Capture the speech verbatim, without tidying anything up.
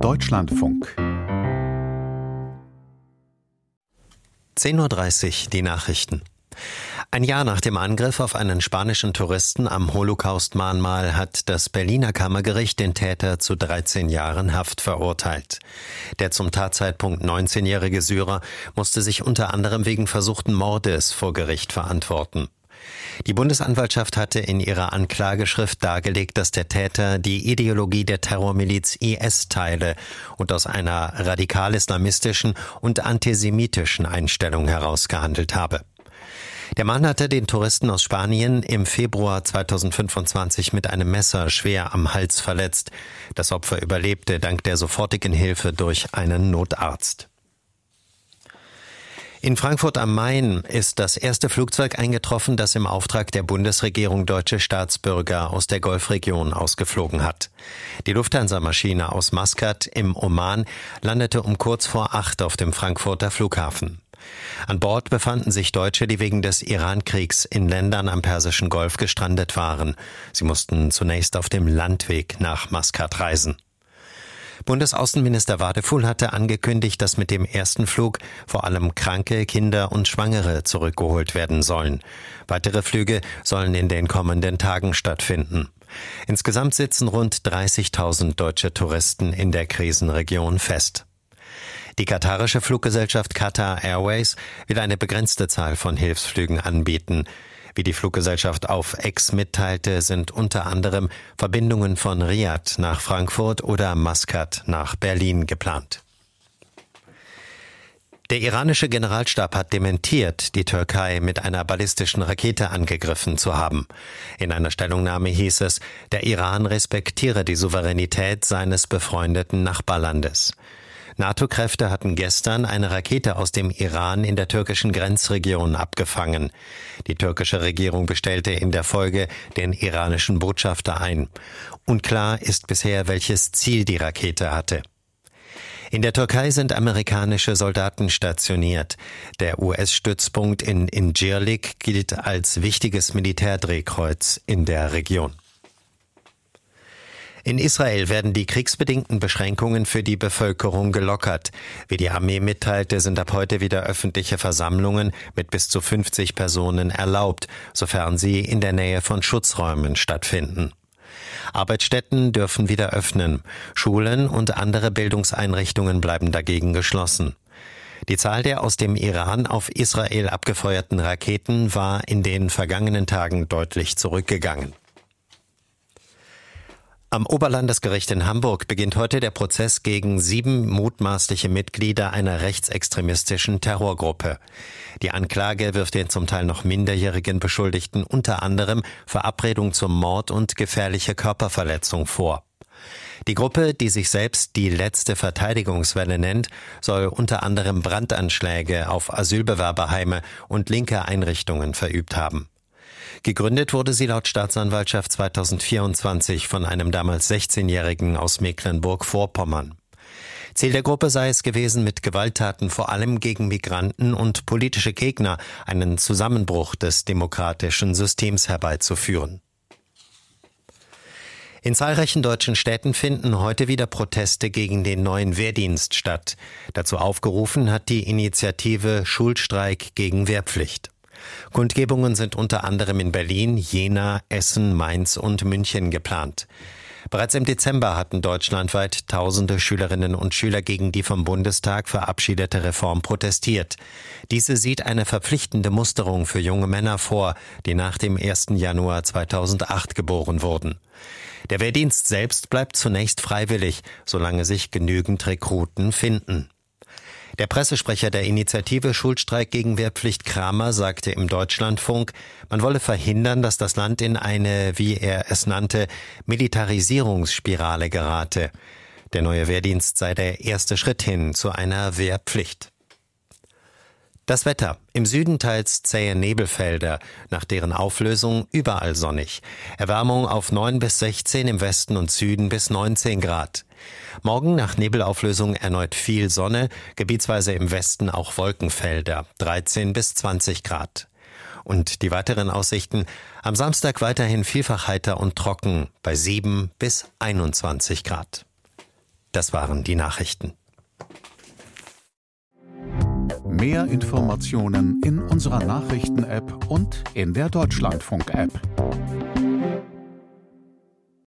Deutschlandfunk. zehn Uhr dreißig, die Nachrichten. Ein Jahr nach dem Angriff auf einen spanischen Touristen am Holocaust-Mahnmal hat das Berliner Kammergericht den Täter zu dreizehn Jahren Haft verurteilt. Der zum Tatzeitpunkt neunzehnjährige Syrer musste sich unter anderem wegen versuchten Mordes vor Gericht verantworten. Die Bundesanwaltschaft hatte in ihrer Anklageschrift dargelegt, dass der Täter die Ideologie der Terrormiliz I S teile und aus einer radikal-islamistischen und antisemitischen Einstellung herausgehandelt habe. Der Mann hatte den Touristen aus Spanien im Februar zweitausendfünfundzwanzig mit einem Messer schwer am Hals verletzt. Das Opfer überlebte dank der sofortigen Hilfe durch einen Notarzt. In Frankfurt am Main ist das erste Flugzeug eingetroffen, das im Auftrag der Bundesregierung deutsche Staatsbürger aus der Golfregion ausgeflogen hat. Die Lufthansa-Maschine aus Maskat im Oman landete um kurz vor acht auf dem Frankfurter Flughafen. An Bord befanden sich Deutsche, die wegen des Iran-Kriegs in Ländern am Persischen Golf gestrandet waren. Sie mussten zunächst auf dem Landweg nach Maskat reisen. Bundesaußenminister Wadefuhl hatte angekündigt, dass mit dem ersten Flug vor allem Kranke, Kinder und Schwangere zurückgeholt werden sollen. Weitere Flüge sollen in den kommenden Tagen stattfinden. Insgesamt sitzen rund dreißigtausend deutsche Touristen in der Krisenregion fest. Die katarische Fluggesellschaft Qatar Airways will eine begrenzte Zahl von Hilfsflügen anbieten. Wie die Fluggesellschaft auf X mitteilte, sind unter anderem Verbindungen von Riad nach Frankfurt oder Maskat nach Berlin geplant. Der iranische Generalstab hat dementiert, die Türkei mit einer ballistischen Rakete angegriffen zu haben. In einer Stellungnahme hieß es, der Iran respektiere die Souveränität seines befreundeten Nachbarlandes. NATO-Kräfte hatten gestern eine Rakete aus dem Iran in der türkischen Grenzregion abgefangen. Die türkische Regierung bestellte in der Folge den iranischen Botschafter ein. Unklar ist bisher, welches Ziel die Rakete hatte. In der Türkei sind amerikanische Soldaten stationiert. Der U S-Stützpunkt in Incirlik gilt als wichtiges Militärdrehkreuz in der Region. In Israel werden die kriegsbedingten Beschränkungen für die Bevölkerung gelockert. Wie die Armee mitteilte, sind ab heute wieder öffentliche Versammlungen mit bis zu fünfzig Personen erlaubt, sofern sie in der Nähe von Schutzräumen stattfinden. Arbeitsstätten dürfen wieder öffnen. Schulen und andere Bildungseinrichtungen bleiben dagegen geschlossen. Die Zahl der aus dem Iran auf Israel abgefeuerten Raketen war in den vergangenen Tagen deutlich zurückgegangen. Am Oberlandesgericht in Hamburg beginnt heute der Prozess gegen sieben mutmaßliche Mitglieder einer rechtsextremistischen Terrorgruppe. Die Anklage wirft den zum Teil noch minderjährigen Beschuldigten unter anderem Verabredung zum Mord und gefährliche Körperverletzung vor. Die Gruppe, die sich selbst die letzte Verteidigungswelle nennt, soll unter anderem Brandanschläge auf Asylbewerberheime und linke Einrichtungen verübt haben. Gegründet wurde sie laut Staatsanwaltschaft zweitausendvierundzwanzig von einem damals sechzehnjährigen aus Mecklenburg-Vorpommern. Ziel der Gruppe sei es gewesen, mit Gewalttaten vor allem gegen Migranten und politische Gegner einen Zusammenbruch des demokratischen Systems herbeizuführen. In zahlreichen deutschen Städten finden heute wieder Proteste gegen den neuen Wehrdienst statt. Dazu aufgerufen hat die Initiative Schulstreik gegen Wehrpflicht. Kundgebungen sind unter anderem in Berlin, Jena, Essen, Mainz und München geplant. Bereits im Dezember hatten deutschlandweit tausende Schülerinnen und Schüler gegen die vom Bundestag verabschiedete Reform protestiert. Diese sieht eine verpflichtende Musterung für junge Männer vor, die nach dem ersten Januar zweitausendacht geboren wurden. Der Wehrdienst selbst bleibt zunächst freiwillig, solange sich genügend Rekruten finden. Der Pressesprecher der Initiative Schulstreik gegen Wehrpflicht Kramer sagte im Deutschlandfunk, man wolle verhindern, dass das Land in eine, wie er es nannte, Militarisierungsspirale gerate. Der neue Wehrdienst sei der erste Schritt hin zu einer Wehrpflicht. Das Wetter. Im Süden teils zähe Nebelfelder, nach deren Auflösung überall sonnig. Erwärmung auf neun bis sechzehn, im Westen und Süden bis neunzehn Grad. Morgen nach Nebelauflösung erneut viel Sonne, gebietsweise im Westen auch Wolkenfelder, dreizehn bis zwanzig Grad. Und die weiteren Aussichten: am Samstag weiterhin vielfach heiter und trocken, bei sieben bis einundzwanzig Grad. Das waren die Nachrichten. Mehr Informationen in unserer Nachrichten-App und in der Deutschlandfunk-App.